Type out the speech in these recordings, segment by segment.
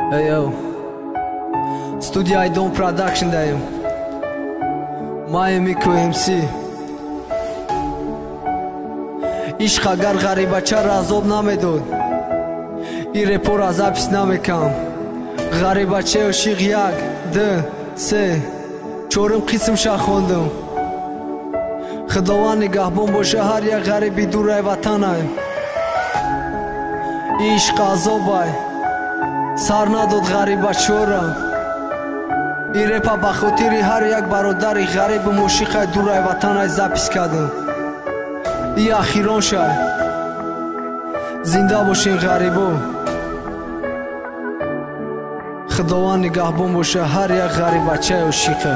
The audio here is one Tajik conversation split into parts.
Hey yo, Studio Idon Production dayım. Miami MC. Ishqa gar g'aribacha azob namedod. I repor azapis namekam. G'aribacha oshiq yak, d, se. Chorim qism shahondum. Xudovand nigahbon boshe har yak g'aribi duray vatanay. Ishq azobay сар надод ғарибачора и репа ба хотири ҳар як бародари ғарибу мушиқай дурай ватанай запис кардам. И ахирон шай зинда бошин ғарибо. Худованд нигаҳбон боша ҳар як ғарибачаи ошиқа.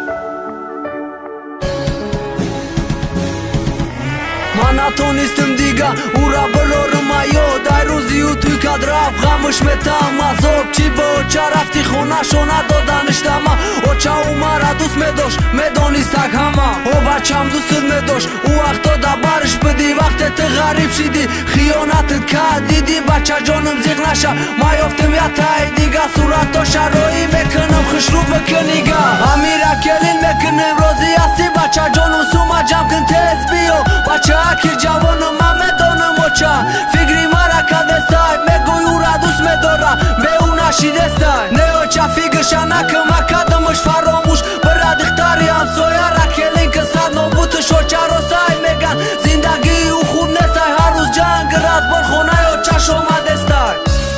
Ман натонистам дига ура барорам аёд. Ай рӯзию туй кадраф ғамуш метам азоб. Чӣ бо оча рафти хонашо надодаништама. Очау мара дӯст медошт медонистак ҳама. О бачам дӯстат медошт у вақто да бариш бидӣ. Вақте ту ғариб шидӣ хиёнатат кард дидӣ. бачаҷонам зиқ наша ман ёфтам ятаи дига. суратоша роӣ мекунам хушрӯ бикунига. амира келин мекунем розӣ ҳастӣ бачаҷонам сума ҷамъ кун тез биё. бачааки ҷавонам ман медонам оча фикри мара кадестай. мегӯй ура дӯст медора беу нашидестай. не оча фикраша накун ма кадамаш фаромӯш. бира духтари ҳамсояра келин ки сад нобутуш оча ростай меган. зиндагии ӯ хуб нестай ҳар рӯз ҷанг разбор хонаи очаш омадестай.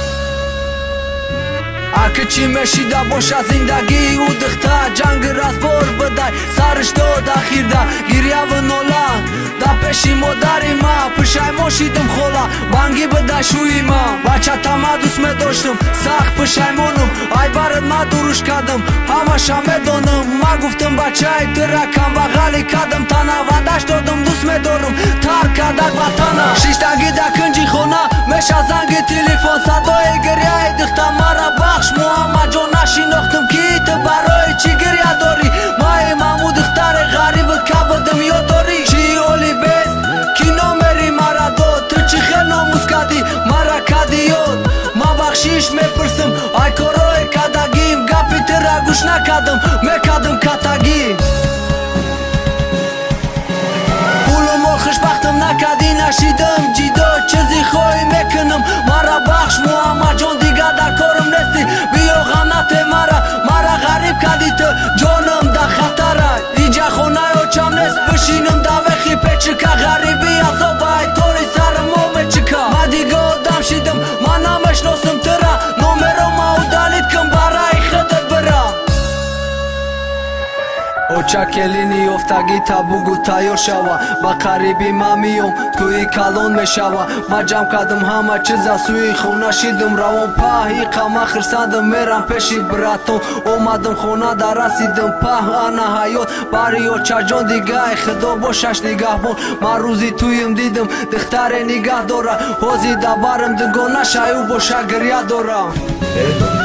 аки чӣ мешида боша зиндагии ӯ духта ҷанги разбор бидай. сариш дод ахирда гирьяву нола да пеши модари ма. пушаймон шидам хола банги бидай шӯи ма. бачатама дӯст медоштам сахт пушаймонам. ай барат ма дуруш кардам ҳамаша медонам. ма гуфтам бачаи тира камбағали кардам. тана ваъдаш додам дӯст медорам тарк кардак ватана. шиштаги да кунҷи хона меша занги телефон. садои гирьяи духта мара бахш муҳаммаҷон нашинохтам ки ту барои чӣ гирья дорӣ. маи маму духтари ғарибат кабудам ёддорӣ. чӣ оли бест ки номери мара дод. ту чӣ хел номус кардӣ мара карди ёд. ман бахшиш мепурсам ай корои кардагим. гапи тира гӯш накардам мекардам катагӣ. пулу мол хушбахтам накардӣ нашидам ҷидо. чизи хоҳӣ мекунам мара бахш муҳаммаҷон дига дар корам нестӣ. биё ғам нате мара ғариб кардӣ ту ҷонам дар хатарай. инҷа хонаи очам нест бишинам дар вехи печика. ғариби азобай тори сарам мо мечика. ман дига одам шидам ман намешносам тира. номеро ма удалит кун бараи худат бира. оча келини ёфтагӣ табугу тайёр шава. ба қариби ман миём тӯи калон мешава. ман ҷамъ кардам ҳама чиза сӯи хона шидам равон паҳ. иқама хирсандам мерам пеши братон. омадам хона да расидам паҳ. ана ҳаёт бари очаҷон дигаи худо бошаш нигаҳбон. ман рӯзи тӯям дидам духтаре нигаҳ дора. ҳозир да барам дугона шаю боша гирья дора.